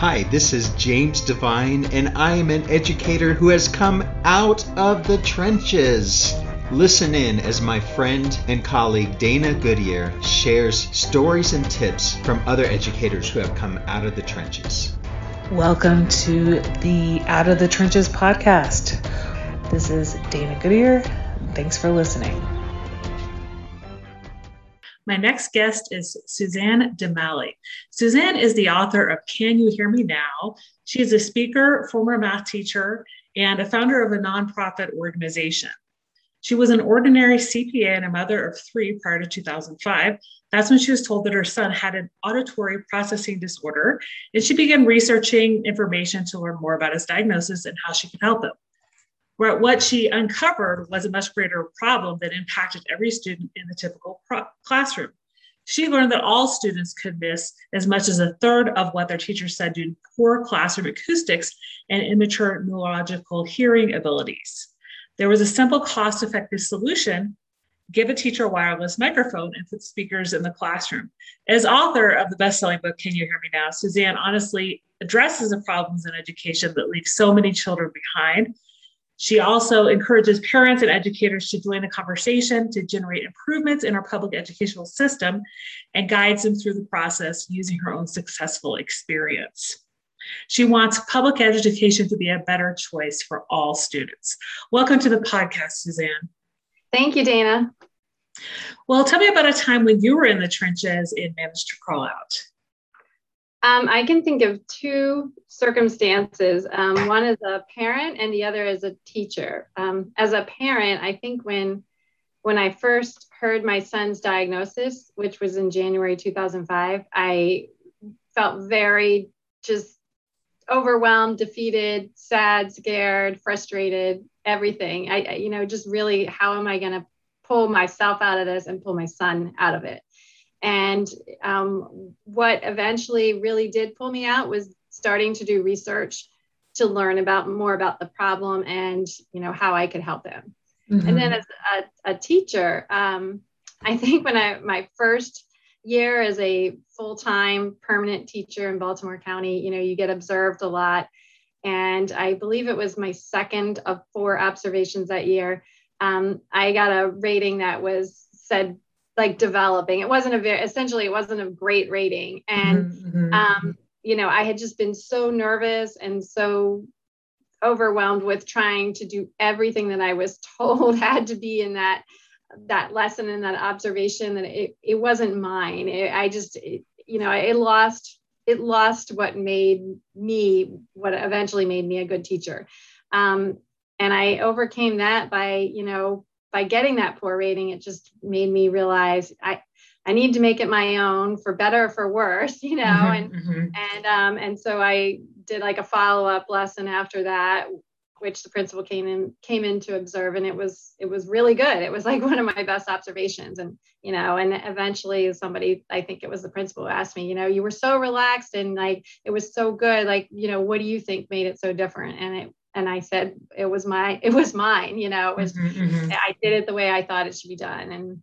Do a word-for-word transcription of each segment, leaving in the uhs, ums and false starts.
Hi, this is James Devine, and I am an educator who has come out of the trenches. Listen in as my friend and colleague Dana Goodyear shares stories and tips from other educators who have come out of the trenches. Welcome to the Out of the Trenches podcast. This is Dana Goodyear. Thanks for listening. My next guest is Suzanne DeMalle. Suzanne is the author of Can You Hear Me Now? She is a speaker, former math teacher, and a founder of a nonprofit organization. She was an ordinary C P A and a mother of three prior to two thousand five. That's when she was told that her son had an auditory processing disorder, and she began researching information to learn more about his diagnosis and how she could help him. But what she uncovered was a much greater problem that impacted every student in the typical pro- classroom. She learned that all students could miss as much as a third of what their teachers said due to poor classroom acoustics and immature neurological hearing abilities. There was a simple, cost-effective solution: give a teacher a wireless microphone and put speakers in the classroom. As author of the best-selling book, Can You Hear Me Now?, Suzanne honestly addresses the problems in education that leave so many children behind. She also encourages parents and educators to join the conversation to generate improvements in our public educational system and guides them through the process using her own successful experience. She wants public education to be a better choice for all students. Welcome to the podcast, Suzanne. Thank you, Dana. Well, tell me about a time when you were in the trenches and managed to crawl out. Um, I can think of two circumstances. Um, one is a parent and the other is a teacher. Um, as a parent, I think when, when I first heard my son's diagnosis, which was in January two thousand five, I felt very just overwhelmed, defeated, sad, scared, frustrated, everything. I, I you know, just really, how am I going to pull myself out of this and pull my son out of it? And um, what eventually really did pull me out was starting to do research to learn about more about the problem and, you know, how I could help him. Mm-hmm. And then as a, a teacher, um, I think when I, my first year as a full-time permanent teacher in Baltimore County, you know, you get observed a lot. And I believe it was my second of four observations that year. Um, I got a rating that was said, like developing. It wasn't a very, essentially it wasn't a great rating. And, mm-hmm. um, you know, I had just been so nervous and so overwhelmed with trying to do everything that I was told had to be in that, that lesson and that observation, that it, it wasn't mine. It, I just, it, you know, it lost, it lost what made me, what eventually made me a good teacher. Um, and I overcame that by, you know, by getting that poor rating. It just made me realize I, I need to make it my own, for better or for worse, you know, mm-hmm, and, mm-hmm. and, um, and so I did like a follow-up lesson after that, which the principal came in, came in to observe. And it was, it was really good. It was like one of my best observations. And, you know, and eventually somebody, I think it was the principal, who asked me, you know, you were so relaxed and like, it was so good. Like, you know, what do you think made it so different? And it, And I said, it was my, it was mine, you know, it was, mm-hmm, mm-hmm. I did it the way I thought it should be done. And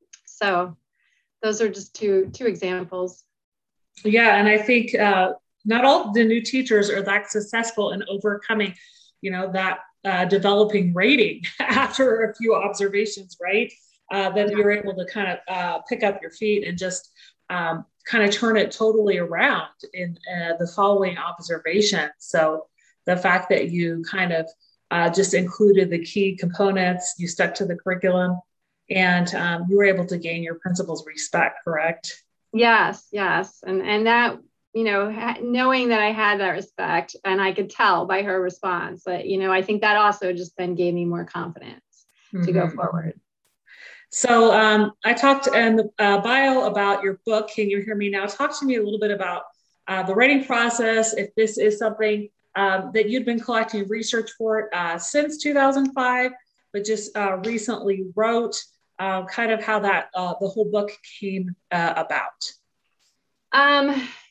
so those are just two, two examples. Yeah. And I think uh, not all the new teachers are that successful in overcoming, you know, that uh, developing rating after a few observations, right? Uh, then yeah. You're able to kind of uh, pick up your feet and just um, kind of turn it totally around in uh, the following observation. So the fact that you kind of uh, just included the key components, you stuck to the curriculum, and um, you were able to gain your principal's respect, correct? Yes, yes. And and that, you know, ha- knowing that I had that respect, and I could tell by her response that, you know, I think that also just then gave me more confidence mm-hmm. to go forward. So um, I talked in the uh, bio about your book, Can You Hear Me Now? Talk to me a little bit about uh, the writing process, if this is something Um, that you'd been collecting research for it uh, since two thousand five, but just uh, recently wrote, uh, kind of how that uh, the whole book came uh, about. Um,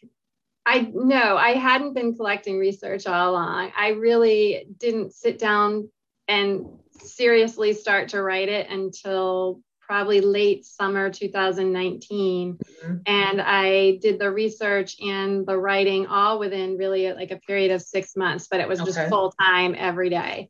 I no, I hadn't been collecting research all along. I really didn't sit down and seriously start to write it until probably late summer two thousand nineteen. Mm-hmm. And I did the research and the writing all within really like a period of six months, but it was just okay. full time every day.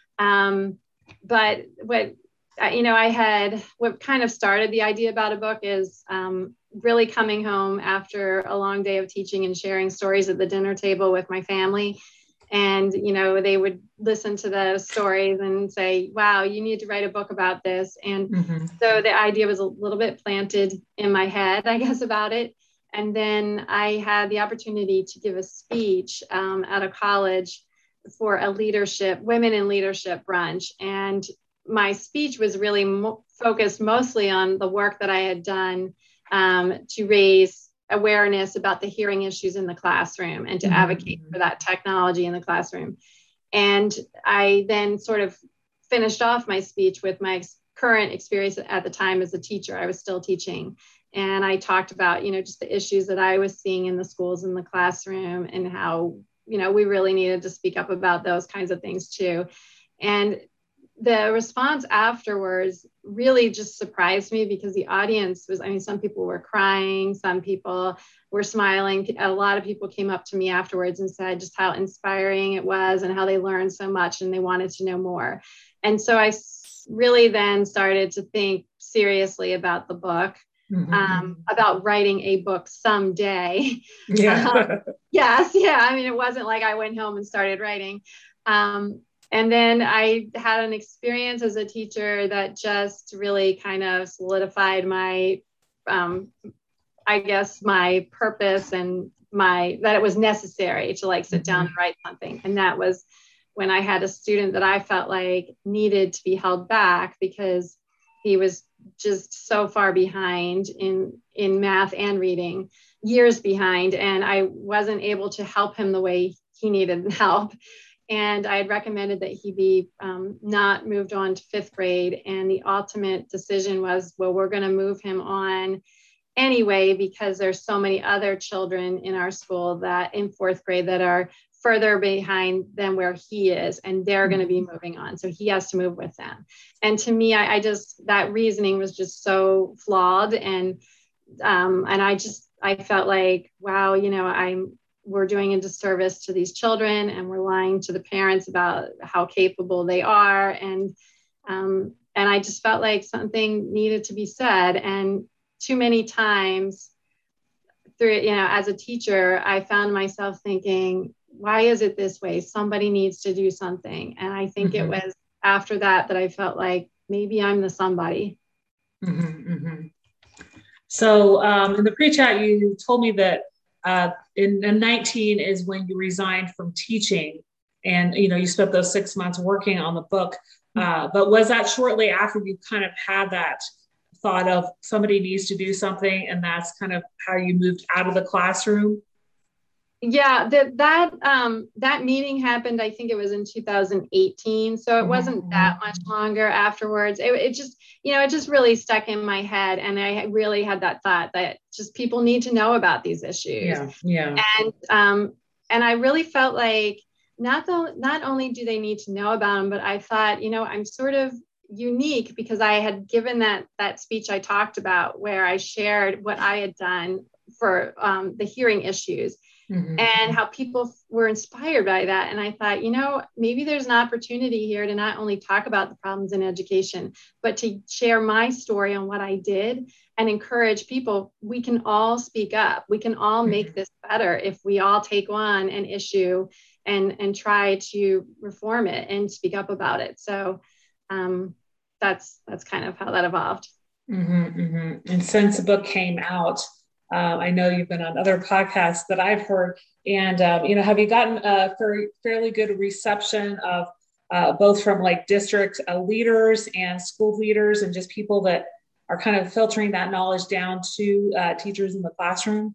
Um, but what, you know, I had, what kind of started the idea about a book is um, really coming home after a long day of teaching and sharing stories at the dinner table with my family. And, you know, they would listen to the stories and say, wow, you need to write a book about this. And mm-hmm. so the idea was a little bit planted in my head, I guess, about it. And then I had the opportunity to give a speech um, at a college for a leadership, women in leadership brunch. And my speech was really mo- focused mostly on the work that I had done um, to raise awareness about the hearing issues in the classroom and to mm-hmm. advocate for that technology in the classroom. And I then sort of finished off my speech with my ex- current experience at the time as a teacher. I was still teaching. And I talked about, you know, just the issues that I was seeing in the schools, in the classroom, and how, you know, we really needed to speak up about those kinds of things too. And the response afterwards really just surprised me because the audience was, I mean, some people were crying, some people were smiling. A lot of people came up to me afterwards and said just how inspiring it was and how they learned so much and they wanted to know more. And so I really then started to think seriously about the book, mm-hmm. um, about writing a book someday. Yeah. um, yes. Yeah. I mean, it wasn't like I went home and started writing. Um, And then I had an experience as a teacher that just really kind of solidified my, um, I guess, my purpose and my, that it was necessary to like sit mm-hmm. down and write something. And that was when I had a student that I felt like needed to be held back because he was just so far behind in, in math and reading, years behind. And I wasn't able to help him the way he needed help. And I had recommended that he be um, not moved on to fifth grade. And the ultimate decision was, well, we're going to move him on anyway, because there's so many other children in our school that in fourth grade that are further behind than where he is, and they're going to be moving on. So he has to move with them. And to me, I, I just, that reasoning was just so flawed. And, um, and I just, I felt like, wow, you know, I'm, we're doing a disservice to these children and we're lying to the parents about how capable they are. And, um, and I just felt like something needed to be said. And too many times through, you know, as a teacher, I found myself thinking, why is it this way? Somebody needs to do something. And I think mm-hmm. it was after that, that I felt like maybe I'm the somebody. Mm-hmm, mm-hmm. So um, in the pre-chat, you told me that Uh, in, in nineteen is when you resigned from teaching, and you know you spent those six months working on the book. Uh, but was that shortly after you kind of had that thought of somebody needs to do something, and that's kind of how you moved out of the classroom? Yeah, that that um, that meeting happened. I think it was in two thousand eighteen, so it wasn't mm-hmm. that much longer afterwards. It, it just, you know, it just really stuck in my head, and I really had that thought that just people need to know about these issues. Yeah, yeah. And um, and I really felt like not the not only do they need to know about them, but I thought, you know, I'm sort of unique because I had given that that speech I talked about where I shared what I had done for um, the hearing issues. Mm-hmm. And how people were inspired by that. And I thought, you know, maybe there's an opportunity here to not only talk about the problems in education, but to share my story on what I did and encourage people. We can all speak up. We can all make this better if we all take on an issue and, and try to reform it and speak up about it. So um, that's that's kind of how that evolved. Mm-hmm, mm-hmm. And since the book came out, Uh, I know you've been on other podcasts that I've heard, and um, you know, have you gotten a fairly, fairly good reception of uh, both from like district uh, leaders and school leaders, and just people that are kind of filtering that knowledge down to uh, teachers in the classroom?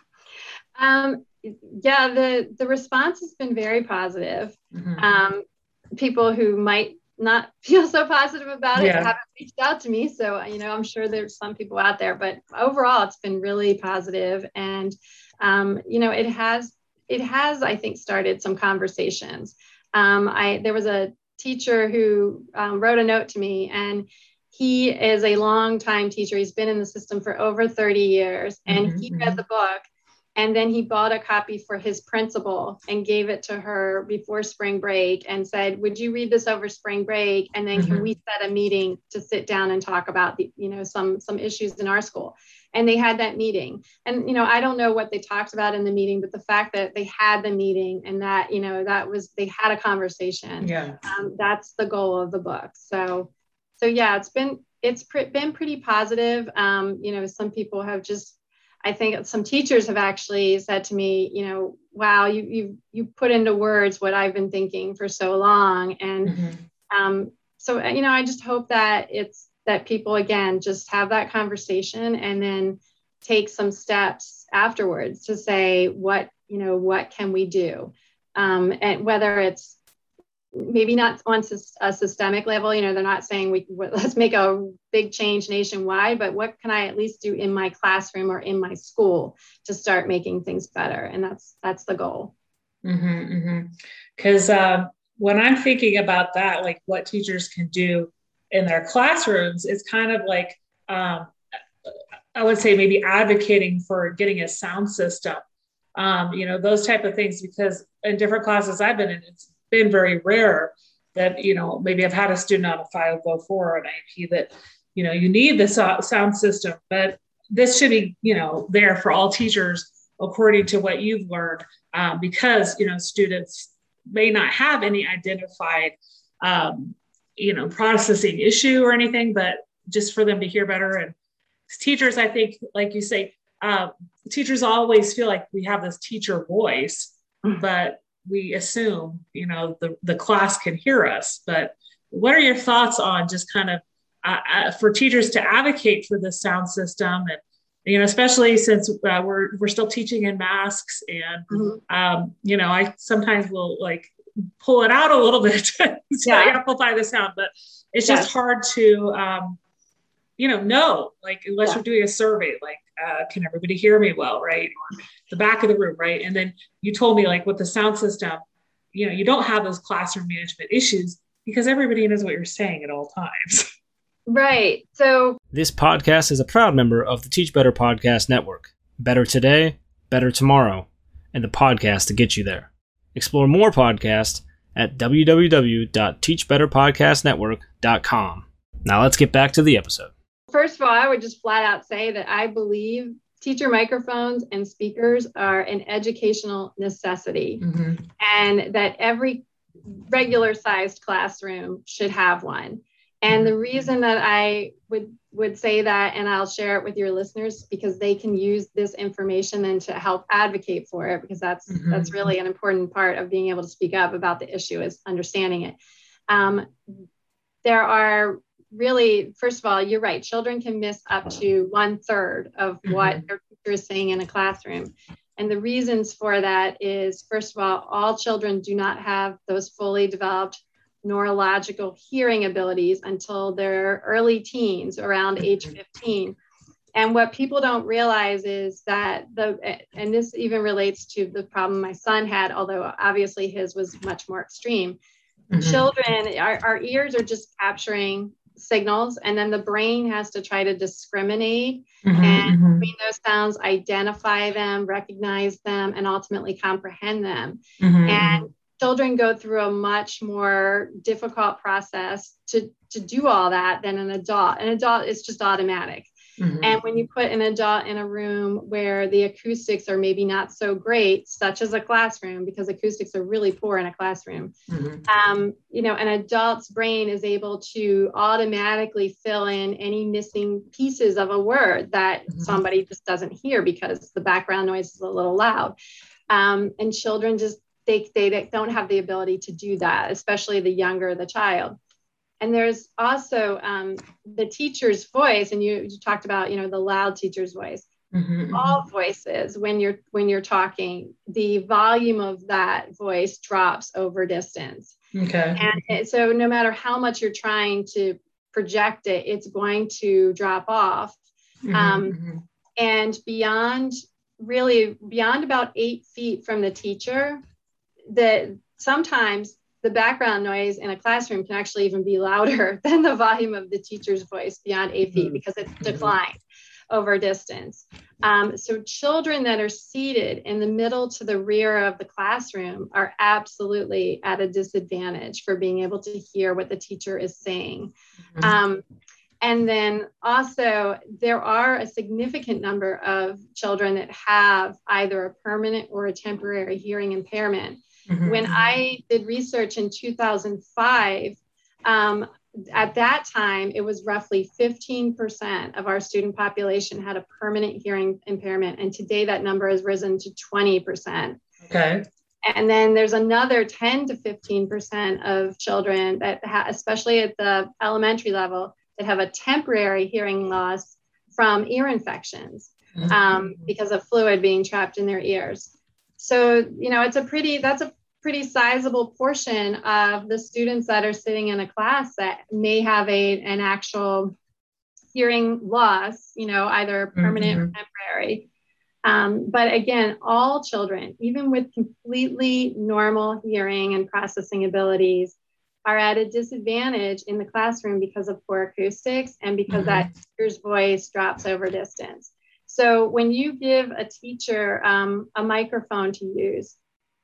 Um, yeah, the the response has been very positive. Mm-hmm. Um, people who might not feel so positive about it yeah. haven't reached out to me. So, you know, I'm sure there's some people out there, but overall it's been really positive. And, um, you know, it has, it has, I think, started some conversations. Um, I, there was a teacher who um, wrote a note to me, and he is a longtime teacher. He's been in the system for over thirty years, and Mm-hmm, he mm-hmm. read the book. And then he bought a copy for his principal and gave it to her before spring break and said, would you read this over spring break? And then Mm-hmm. can we set a meeting to sit down and talk about the, you know, some, some issues in our school? And they had that meeting. And, you know, I don't know what they talked about in the meeting, but the fact that they had the meeting and that, you know, that was, they had a conversation. Yeah. Um, that's the goal of the book. So, so yeah, it's been, it's pr- been pretty positive. Um, you know, some people have just, I think some teachers have actually said to me, you know, wow, you you you put into words what I've been thinking for so long. And Mm-hmm. um, so, you know, I just hope that it's that people, again, just have that conversation and then take some steps afterwards to say, what, you know, what can we do? Um, and whether it's maybe not on a systemic level, you know, they're not saying we let's make a big change nationwide, but what can I at least do in my classroom or in my school to start making things better? And that's that's the goal. Mm-hmm, because mm-hmm. um, when I'm thinking about that, like what teachers can do in their classrooms, it's kind of like um, I would say maybe advocating for getting a sound system, um, you know, those type of things, because in different classes I've been in, it's been very rare that, you know, maybe I've had a student on a five oh four or an I E P that, you know, you need the so- sound system, but this should be, you know, there for all teachers according to what you've learned, um, because, you know, students may not have any identified, um, you know, processing issue or anything, but just for them to hear better. And teachers, I think, like you say, uh, teachers always feel like we have this teacher voice, but we assume, you know, the, the class can hear us. But what are your thoughts on just kind of uh, uh, for teachers to advocate for this sound system? And, you know, especially since uh, we're, we're still teaching in masks and, mm-hmm. um, you know, I sometimes will like pull it out a little bit to yeah. amplify the sound, but it's just yes. hard to, um, you know, no, like unless yeah. you're doing a survey, like, uh, can everybody hear me well, right? Or the back of the room, right? And then you told me like with the sound system, you know, you don't have those classroom management issues because everybody knows what you're saying at all times. Right. So this podcast is a proud member of the Teach Better Podcast Network. Better today, better tomorrow, and the podcast to get you there. Explore more podcasts at w w w dot teach better podcast network dot com. Now let's get back to the episode. First of all, I would just flat out say that I believe teacher microphones and speakers are an educational necessity, mm-hmm. and that every regular sized classroom should have one. And the reason that I would, would say that, and I'll share it with your listeners because they can use this information and to help advocate for it, because that's, mm-hmm. that's really an important part of being able to speak up about the issue is understanding it. Um, there are really, first of all, you're right. Children can miss up to one third of what mm-hmm. their teacher is saying in a classroom. And the reasons for that is, first of all, all children do not have those fully developed neurological hearing abilities until their early teens, around age fifteen. And what people don't realize is that the, and this even relates to the problem my son had, although obviously his was much more extreme. Mm-hmm. Children, our, our ears are just capturing signals, and then the brain has to try to discriminate mm-hmm, and mm-hmm. between those sounds, identify them, recognize them, and ultimately comprehend them. Mm-hmm, and mm-hmm. children go through a much more difficult process to, to do all that than an adult. An adult is just automatic. Mm-hmm. And when you put an adult in a room where the acoustics are maybe not so great, such as a classroom, because acoustics are really poor in a classroom, mm-hmm. um, you know, an adult's brain is able to automatically fill in any missing pieces of a word that mm-hmm. somebody just doesn't hear because the background noise is a little loud. Um, and children just, they, they don't have the ability to do that, especially the younger the child. And there's also um, the teacher's voice, and you, you talked about, you know, the loud teacher's voice. Mm-hmm, All mm-hmm. voices, when you're when you're talking, the volume of that voice drops over distance. Okay. And it, so no matter how much you're trying to project it, it's going to drop off. Mm-hmm, um, mm-hmm. And beyond, really beyond about eight feet from the teacher, that sometimes the background noise in a classroom can actually even be louder than the volume of the teacher's voice beyond eight feet because it's declined over distance. Um, so children that are seated in the middle to the rear of the classroom are absolutely at a disadvantage for being able to hear what the teacher is saying. Mm-hmm. Um, and then also there are a significant number of children that have either a permanent or a temporary hearing impairment. Mm-hmm. When I did research in two thousand five, um, at that time, it was roughly fifteen percent of our student population had a permanent hearing impairment. And today that number has risen to twenty percent. Okay. And then there's another ten to fifteen percent of children that, ha- especially at the elementary level, that have a temporary hearing loss from ear infections um, mm-hmm. because of fluid being trapped in their ears. So, you know, it's a pretty, that's a pretty sizable portion of the students that are sitting in a class that may have a an actual hearing loss, you know, either permanent mm-hmm. or temporary. Um, but again, all children, even with completely normal hearing and processing abilities, are at a disadvantage in the classroom because of poor acoustics and because mm-hmm. that teacher's voice drops over distance. So when you give a teacher um, a microphone to use,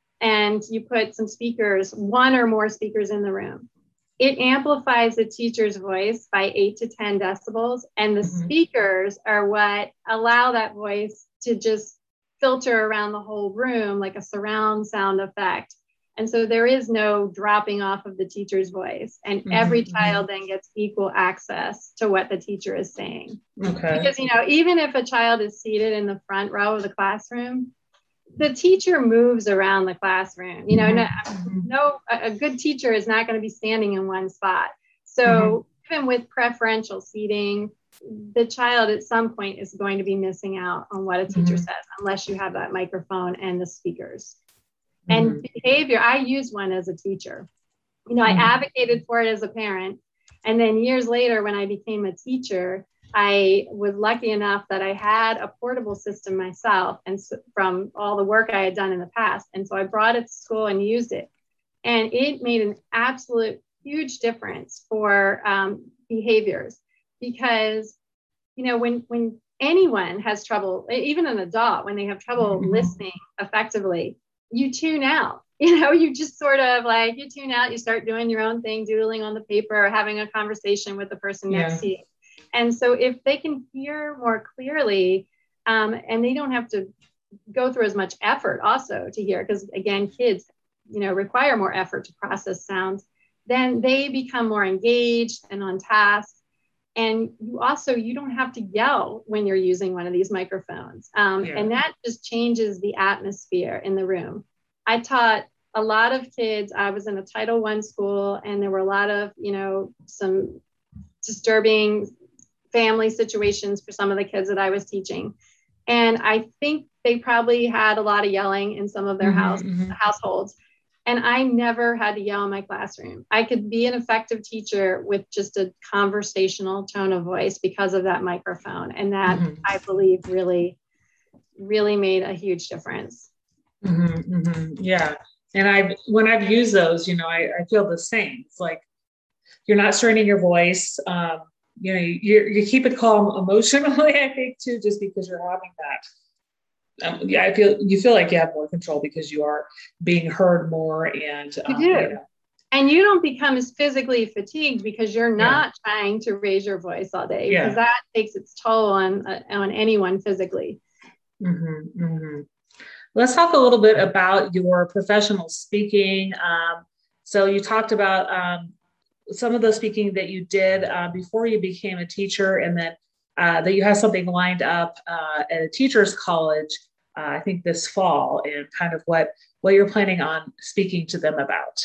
and you put some speakers, one or more speakers in the room, it amplifies the teacher's voice by eight to ten decibels. And the mm-hmm. speakers are what allow that voice to just filter around the whole room like a surround sound effect. And so there is no dropping off of the teacher's voice. And mm-hmm. every child then gets equal access to what the teacher is saying. Okay. Because, you know, even if a child is seated in the front row of the classroom, the teacher moves around the classroom. You know, mm-hmm. no, no, a good teacher is not going to be standing in one spot. So mm-hmm. even with preferential seating, the child at some point is going to be missing out on what a teacher mm-hmm. says, unless you have that microphone and the speakers. Mm-hmm. And behavior, I used one as a teacher. You know, mm-hmm. I advocated for it as a parent. And then years later, when I became a teacher, I was lucky enough that I had a portable system myself and so, from all the work I had done in the past. And so I brought it to school and used it. And it made an absolute huge difference for um, behaviors because, you know, when, when anyone has trouble, even an adult, when they have trouble mm-hmm. listening effectively, you tune out. You know, you just sort of like, you tune out, you start doing your own thing, doodling on the paper, or having a conversation with the person yeah. next to you. And so if they can hear more clearly, um, and they don't have to go through as much effort also to hear, because again, kids, you know, require more effort to process sounds, then they become more engaged and on task. And you also, you don't have to yell when you're using one of these microphones. Um, yeah. And that just changes the atmosphere in the room. I taught a lot of kids. I was in a Title one school, and there were a lot of, you know, some disturbing family situations for some of the kids that I was teaching. And I think they probably had a lot of yelling in some of their mm-hmm, house, mm-hmm. households. And I never had to yell in my classroom. I could be an effective teacher with just a conversational tone of voice because of that microphone. And that, mm-hmm. I believe, really, really made a huge difference. Mm-hmm, mm-hmm. Yeah. And I, when I've used those, you know, I, I feel the same. It's like, you're not straining your voice. Um, you know, you, you keep it calm emotionally, I think, too, just because you're having that. Um, yeah, I feel you feel like you have more control because you are being heard more, and um, you do. You know. And you don't become as physically fatigued because you're not yeah. trying to raise your voice all day, because yeah. that takes its toll on uh, on anyone physically. Mm-hmm, mm-hmm. Let's talk a little bit about your professional speaking. Um, so you talked about um, some of the speaking that you did uh, before you became a teacher, and then uh, that you have something lined up uh, at a teacher's college, uh, I think this fall, and kind of what, what you're planning on speaking to them about.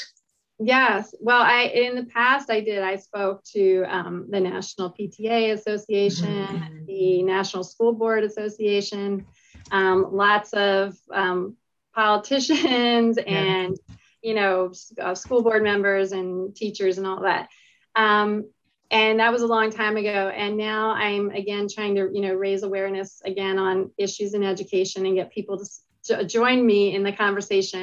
Yes. Well, I, in the past I did, I spoke to um, the National P T A Association, mm-hmm. the National School Board Association, um, lots of um, politicians yeah. and you know, uh, school board members and teachers and all that. Um, and that was a long time ago. And now I'm again trying to, you know, raise awareness again on issues in education and get people to, to join me in the conversation.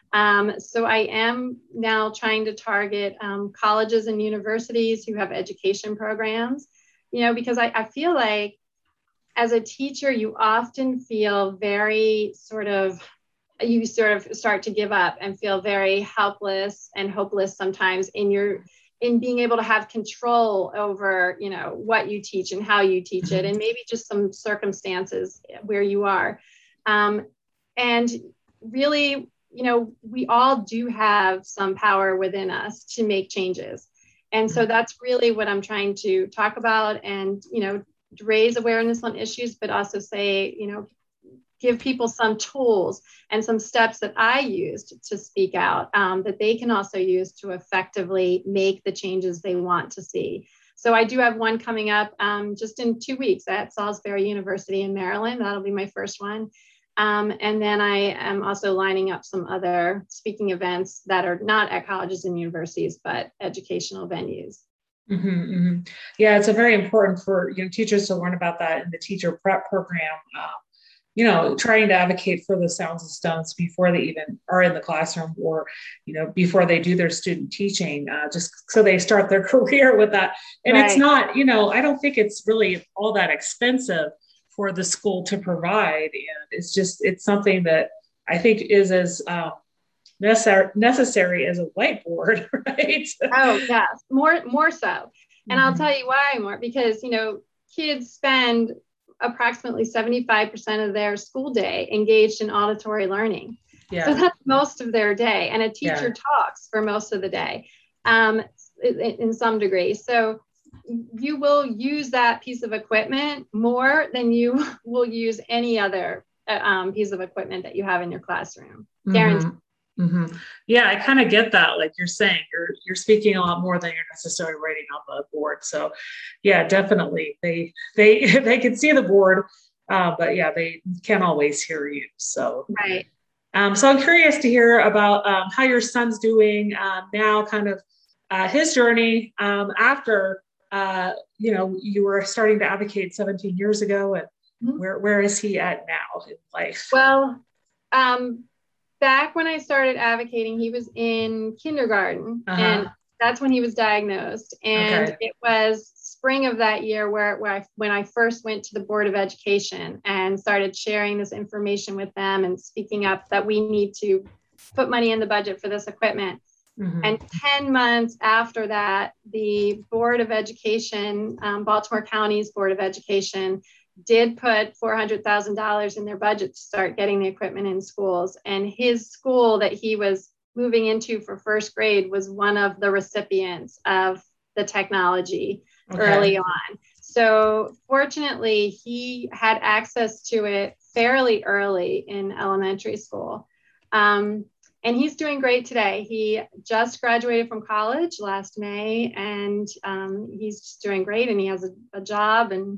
Um, so I am now trying to target um, colleges and universities who have education programs, you know, because I, I feel like as a teacher, you often feel very sort of, you sort of start to give up and feel very helpless and hopeless sometimes in your, in being able to have control over, you know, what you teach and how you teach it, and maybe just some circumstances where you are. Um, and really, you know, we all do have some power within us to make changes. And so that's really what I'm trying to talk about and, you know, raise awareness on issues, but also say, you know, give people some tools and some steps that I used to speak out um, that they can also use to effectively make the changes they want to see. So I do have one coming up um, just in two weeks at Salisbury University in Maryland. That'll be my first one. Um, and then I am also lining up some other speaking events that are not at colleges and universities, but educational venues. Mm-hmm, mm-hmm. Yeah, it's a very important for you know teachers to learn about that in the teacher prep program. Um, you know, trying to advocate for the sounds and stones before they even are in the classroom, or you know, before they do their student teaching, uh, just so they start their career with that. And right. It's not, you know, I don't think it's really all that expensive for the school to provide, and it's just it's something that I think is as um, necessary necessary as a whiteboard, right? Oh yes, more more so. And mm-hmm. I'll tell you why more, because you know kids spend approximately seventy-five percent of their school day engaged in auditory learning. Yeah. So that's most of their day, and a teacher yeah. talks for most of the day, um, in, in some degree. So you will use that piece of equipment more than you will use any other uh, um, piece of equipment that you have in your classroom. Guaranteed. Mm-hmm. Mm-hmm. Yeah, I kind of get that. Like you're saying, you're you're speaking a lot more than you're necessarily writing on the board. So, yeah, definitely, they they they can see the board, uh, but yeah, they can't always hear you. So, right. Um, so I'm curious to hear about um, how your son's doing um, now, kind of uh, his journey um, after. Uh, you know, you were starting to advocate seventeen years ago, and mm-hmm. where where is he at now in life? Well, um, back when I started advocating, he was in kindergarten, uh-huh. and that's when he was diagnosed. And okay. It was spring of that year where, where I, when I first went to the Board of Education and started sharing this information with them and speaking up that we need to put money in the budget for this equipment. Mm-hmm. And ten months after that, the Board of Education, um, Baltimore County's Board of Education, did put four hundred thousand dollars in their budget to start getting the equipment in schools. And his school that he was moving into for first grade was one of the recipients of the technology okay. early on. So fortunately, he had access to it fairly early in elementary school. Um, And he's doing great today. He just graduated from college last May, and um, he's just doing great. And he has a, a job, and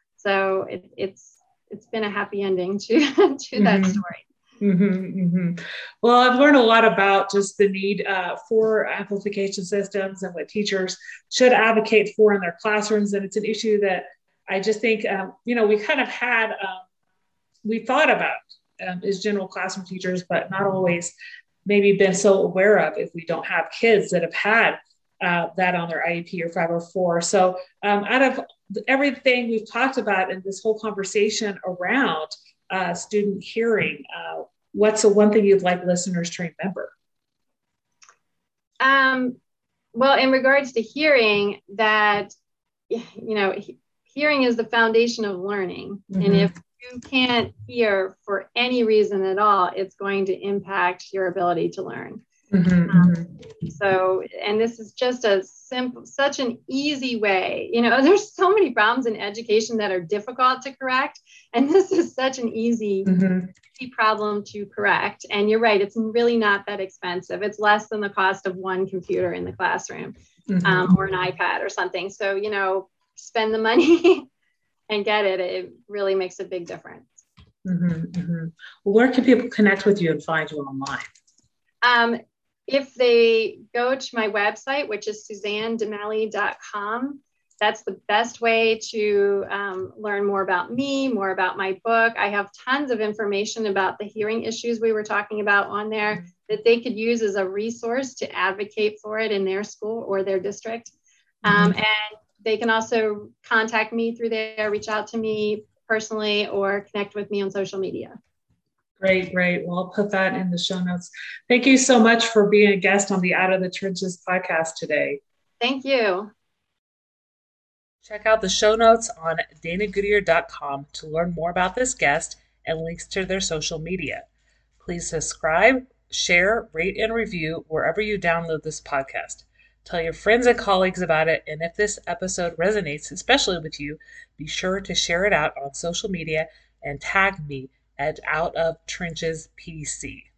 so it, it's it's been a happy ending to to mm-hmm. that story. Mm-hmm, mm-hmm. Well, I've learned a lot about just the need uh, for amplification systems and what teachers should advocate for in their classrooms. And it's an issue that I just think um, you know we kind of had um, we thought about um, as general classroom teachers, but not always maybe been so aware of if we don't have kids that have had uh, that on their I E P or five oh four. So um, out of everything we've talked about in this whole conversation around uh, student hearing, uh, what's the one thing you'd like listeners to remember? Um, well, in regards to hearing, that, you know, he, hearing is the foundation of learning. Mm-hmm. And if you can't hear for any reason at all, it's going to impact your ability to learn. Mm-hmm. Um, so, and this is just a simple, such an easy way. You know, there's so many problems in education that are difficult to correct. And this is such an easy, mm-hmm. easy problem to correct. And you're right, it's really not that expensive. It's less than the cost of one computer in the classroom mm-hmm. um, or an iPad or something. So, you know, spend the money and get it, it really makes a big difference. Mm-hmm, mm-hmm. Well, where can people connect with you and find you online? Um, if they go to my website, which is suzanne demely dot com, that's the best way to um, learn more about me, more about my book. I have tons of information about the hearing issues we were talking about on there. that they could use as a resource to advocate for it in their school or their district. Um, Mhm. and they can also contact me through there, reach out to me personally, or connect with me on social media. Great, great. Well, I'll put that in the show notes. Thank you so much for being a guest on the Out of the Trenches podcast today. Thank you. Check out the show notes on dana goodyear dot com to learn more about this guest and links to their social media. Please subscribe, share, rate, and review wherever you download this podcast. Tell your friends and colleagues about it, and if this episode resonates, especially with you, be sure to share it out on social media and tag me at Out of Trenches P C.